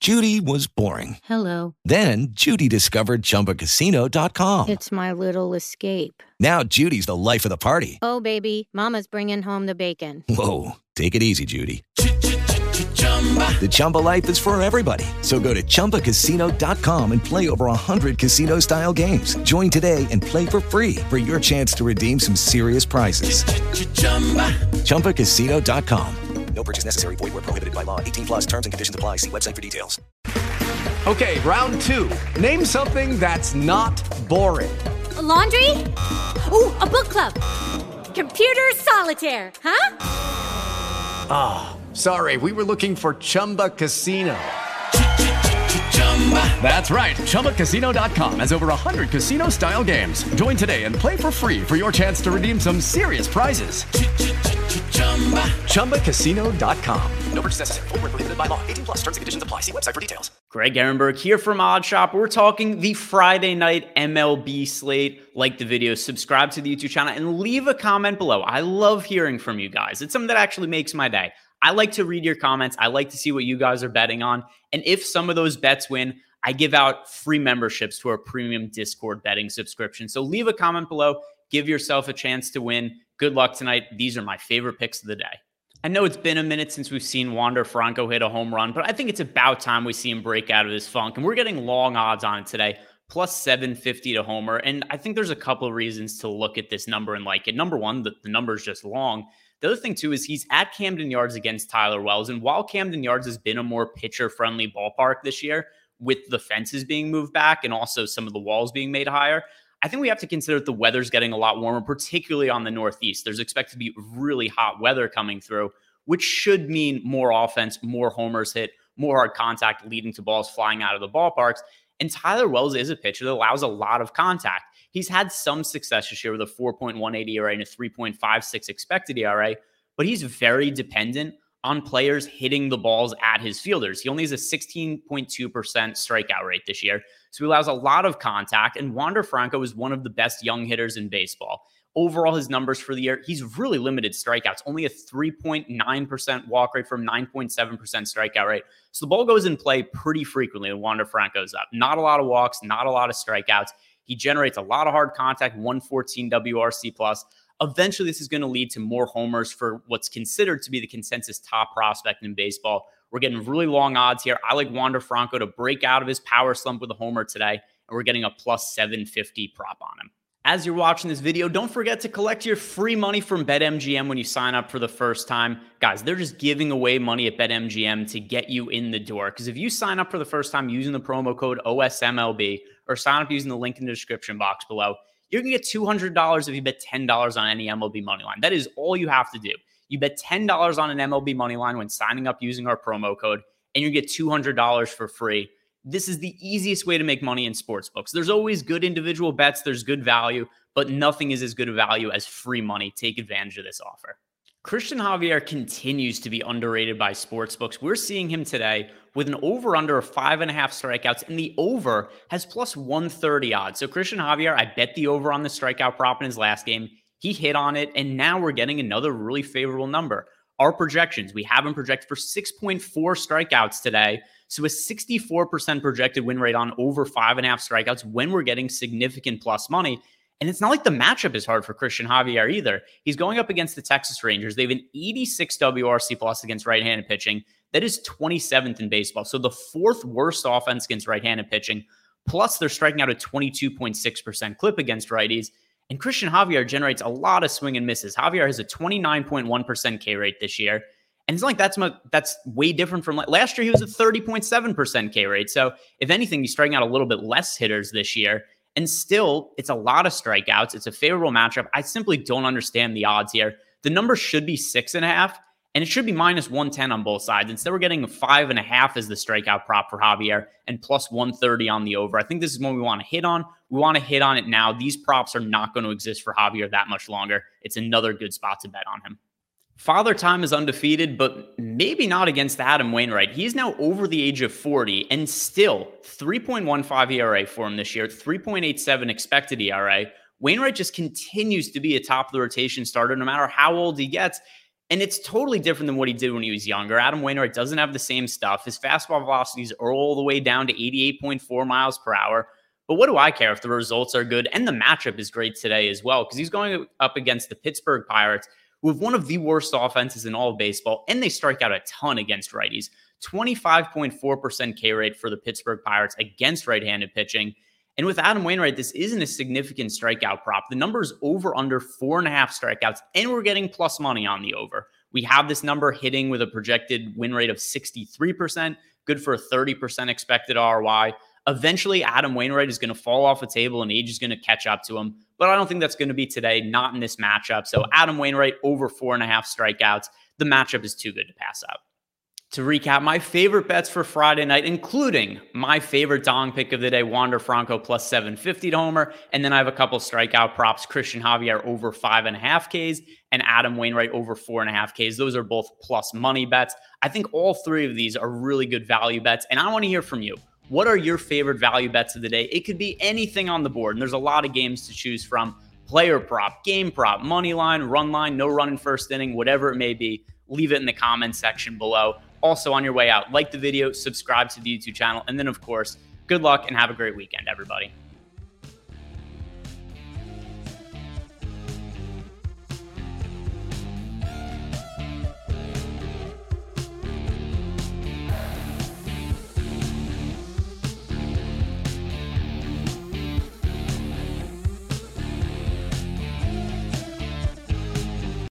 Judy was boring. Hello. Then Judy discovered ChumbaCasino.com. It's my little escape. Now Judy's the life of the party. Oh, baby, mama's bringing home the bacon. Whoa, take it easy, Judy. The Chumba life is for everybody. So go to ChumbaCasino.com and play over 100 casino-style games. Join today and play for free for your chance to redeem some serious prizes. ChumbaCasino.com. No purchase necessary. Void where prohibited by law. 18 plus terms and conditions apply. See website for details. Okay, round two. Name something that's not boring. A laundry? Ooh, a book club. Computer solitaire, huh? Ah, sorry, we were looking for Chumba Casino. That's right, ChumbaCasino.com has over 100 casino-style games. Join today and play for free for your chance to redeem some serious prizes. ChumbaCasino.com. No purchase necessary. Void where prohibited by law. 18 plus terms and conditions apply. See website for details. Greg Ehrenberg here from Odd Shop. We're talking the Friday night MLB slate. Like the video, subscribe to the YouTube channel, and leave a comment below. I love hearing from you guys. It's something that actually makes my day. I like to read your comments. I like to see what you guys are betting on. And if some of those bets win, I give out free memberships to our premium Discord betting subscription. So leave a comment below. Give yourself a chance to win. Good luck tonight. These are my favorite picks of the day. I know it's been a minute since we've seen Wander Franco hit a home run, but I think it's about time we see him break out of this funk. And we're getting long odds on it today, plus 750 to homer. And I think there's a couple of reasons to look at this number and like it. Number one, the number is just long. The other thing, too, is he's at Camden Yards against Tyler Wells. And while Camden Yards has been a more pitcher-friendly ballpark this year, with the fences being moved back and also some of the walls being made higher, I think we have to consider that the weather's getting a lot warmer, particularly on the Northeast. There's expected to be really hot weather coming through, which should mean more offense, more homers hit, more hard contact leading to balls flying out of the ballparks. And Tyler Wells is a pitcher that allows a lot of contact. He's had some success this year with a 4.18 ERA and a 3.56 expected ERA, but he's very dependent on players hitting the balls at his fielders. He only has a 16.2% strikeout rate this year, so he allows a lot of contact, and Wander Franco is one of the best young hitters in baseball. Overall, his numbers for the year, he's really limited strikeouts, only a 3.9% walk rate from 9.7% strikeout rate. So the ball goes in play pretty frequently when Wander Franco's up. Not a lot of walks, not a lot of strikeouts. He generates a lot of hard contact, 114 WRC+. Eventually, this is going to lead to more homers for what's considered to be the consensus top prospect in baseball. We're getting really long odds here. I like Wander Franco to break out of his power slump with a homer today, and we're getting a plus 750 prop on him. As you're watching this video, don't forget to collect your free money from BetMGM when you sign up for the first time. Guys, they're just giving away money at BetMGM to get you in the door. Because if you sign up for the first time using the promo code OSMLB or sign up using the link in the description box below, you're going to get $200 if you bet $10 on any MLB moneyline. That is all you have to do. You bet $10 on an MLB moneyline when signing up using our promo code, and you get $200 for free. This is the easiest way to make money in sportsbooks. There's always good individual bets. There's good value, but nothing is as good a value as free money. Take advantage of this offer. Christian Javier continues to be underrated by sportsbooks. We're seeing him today with an over-under of 5.5 strikeouts, and the over has plus 130 odds. So Christian Javier, I bet the over on the strikeout prop in his last game. He hit on it, and now we're getting another really favorable number. Our projections, we have him projected for 6.4 strikeouts today. So a 64% projected win rate on over 5.5 strikeouts when we're getting significant plus money. And it's not like the matchup is hard for Christian Javier either. He's going up against the Texas Rangers. They have an 86 WRC plus against right-handed pitching. That is 27th in baseball. So the fourth worst offense against right-handed pitching. Plus they're striking out a 22.6% clip against righties. And Christian Javier generates a lot of swing and misses. Javier has a 29.1% K rate this year. And it's like that's way different from last year. He was at 30.7% K rate. So if anything, he's striking out a little bit less hitters this year. And still, it's a lot of strikeouts. It's a favorable matchup. I simply don't understand the odds here. The number should be 6.5, and it should be minus 110 on both sides. Instead, we're getting a 5.5 as the strikeout prop for Javier and plus 130 on the over. I think this is one we want to hit on. We want to hit on it now. These props are not going to exist for Javier that much longer. It's another good spot to bet on him. Father Time is undefeated, but maybe not against Adam Wainwright. He's now over the age of 40 and still 3.15 ERA for him this year, 3.87 expected ERA. Wainwright just continues to be a top of the rotation starter no matter how old he gets. And it's totally different than what he did when he was younger. Adam Wainwright doesn't have the same stuff. His fastball velocities are all the way down to 88.4 miles per hour. But what do I care if the results are good? And the matchup is great today as well, because he's going up against the Pittsburgh Pirates, who have one of the worst offenses in all of baseball, and they strike out a ton against righties. 25.4% K rate for the Pittsburgh Pirates against right-handed pitching. And with Adam Wainwright, this isn't a significant strikeout prop. The number is over under 4.5 strikeouts, and we're getting plus money on the over. We have this number hitting with a projected win rate of 63%, good for a 30% expected ROI. Eventually, Adam Wainwright is going to fall off a table and age is going to catch up to him. But I don't think that's going to be today, not in this matchup. So Adam Wainwright over 4.5 strikeouts. The matchup is too good to pass up. To recap, my favorite bets for Friday night, including my favorite dong pick of the day, Wander Franco plus 750 to homer. And then I have a couple strikeout props, Christian Javier over 5.5 Ks and Adam Wainwright over 4.5 Ks. Those are both plus money bets. I think all three of these are really good value bets. And I want to hear from you. What are your favorite value bets of the day? It could be anything on the board. And there's a lot of games to choose from. Player prop, game prop, money line, run line, no run in first inning, whatever it may be. Leave it in the comments section below. Also, on your way out, like the video, subscribe to the YouTube channel, and then, of course, good luck and have a great weekend, everybody.